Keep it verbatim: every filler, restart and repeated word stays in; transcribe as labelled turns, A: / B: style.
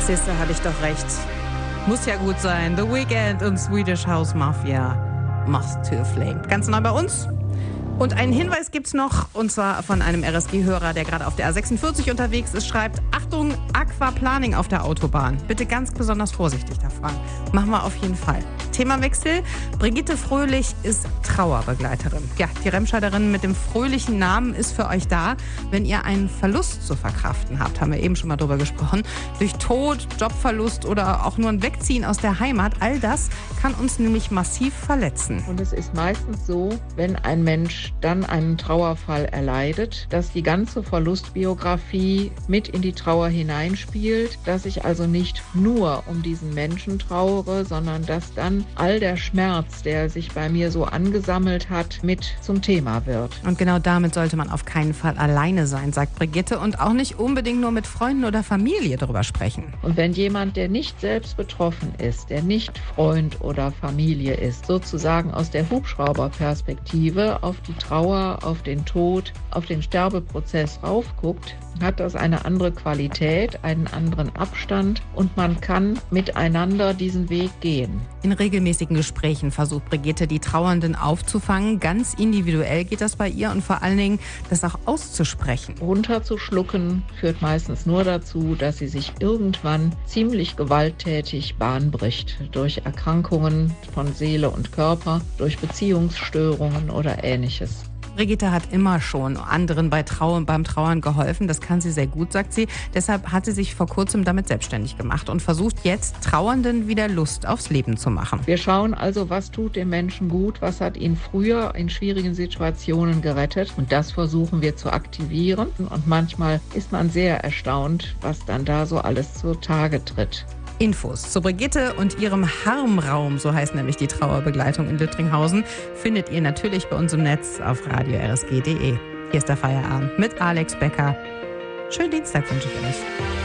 A: siehste, hatte ich doch recht. Muss ja gut sein. The Weeknd und Swedish House Mafia. Moth to a Flame. Ganz neu bei uns. Und einen Hinweis gibt's noch, und zwar von einem R S G-Hörer, der gerade auf der A sechsundvierzig unterwegs ist, schreibt: Achtung, Aquaplaning auf der Autobahn. Bitte ganz besonders vorsichtig da fahren. Machen wir auf jeden Fall. Themawechsel. Brigitte Fröhlich ist Trauerbegleiterin. Ja, die Remscheiderin mit dem fröhlichen Namen ist für euch da, wenn ihr einen Verlust zu verkraften habt. Haben wir eben schon mal drüber gesprochen. Durch Tod, Jobverlust oder auch nur ein Wegziehen aus der Heimat. All das kann uns nämlich massiv verletzen.
B: Und es ist meistens so, wenn ein Mensch dann einen Trauerfall erleidet, dass die ganze Verlustbiografie mit in die Trauer hineinspielt, dass ich also nicht nur um diesen Menschen trauere, sondern dass dann all der Schmerz, der sich bei mir so angesammelt hat, mit zum Thema wird.
A: Und genau damit sollte man auf keinen Fall alleine sein, sagt Brigitte, und auch nicht unbedingt nur mit Freunden oder Familie darüber sprechen.
B: Und wenn jemand, der nicht selbst betroffen ist, der nicht Freund oder Familie ist, sozusagen aus der Hubschrauberperspektive auf die Trauer, auf den Tod, auf den Sterbeprozess raufguckt, hat das eine andere Qualität, einen anderen Abstand und man kann miteinander diesen Weg gehen.
A: In regelmäßigen Gesprächen versucht Brigitte, die Trauernden aufzufangen. Ganz individuell geht das bei ihr und vor allen Dingen, das auch auszusprechen.
B: Runterzuschlucken führt meistens nur dazu, dass sie sich irgendwann ziemlich gewalttätig Bahn bricht. Durch Erkrankungen von Seele und Körper, durch Beziehungsstörungen oder Ähnliches.
A: Brigitte hat immer schon anderen bei Trauern, beim Trauern geholfen. Das kann sie sehr gut, sagt sie. Deshalb hat sie sich vor kurzem damit selbstständig gemacht und versucht jetzt, Trauernden wieder Lust aufs Leben zu machen.
B: Wir schauen also, was tut dem Menschen gut, was hat ihn früher in schwierigen Situationen gerettet. Und das versuchen wir zu aktivieren. Und manchmal ist man sehr erstaunt, was dann da so alles zutage tritt.
A: Infos zu Brigitte und ihrem Harmraum, so heißt nämlich die Trauerbegleitung in Lüttringhausen, findet ihr natürlich bei uns im Netz auf radio r s g punkt d e. Hier ist der Feierabend mit Alex Becker. Schönen Dienstag wünsche ich euch.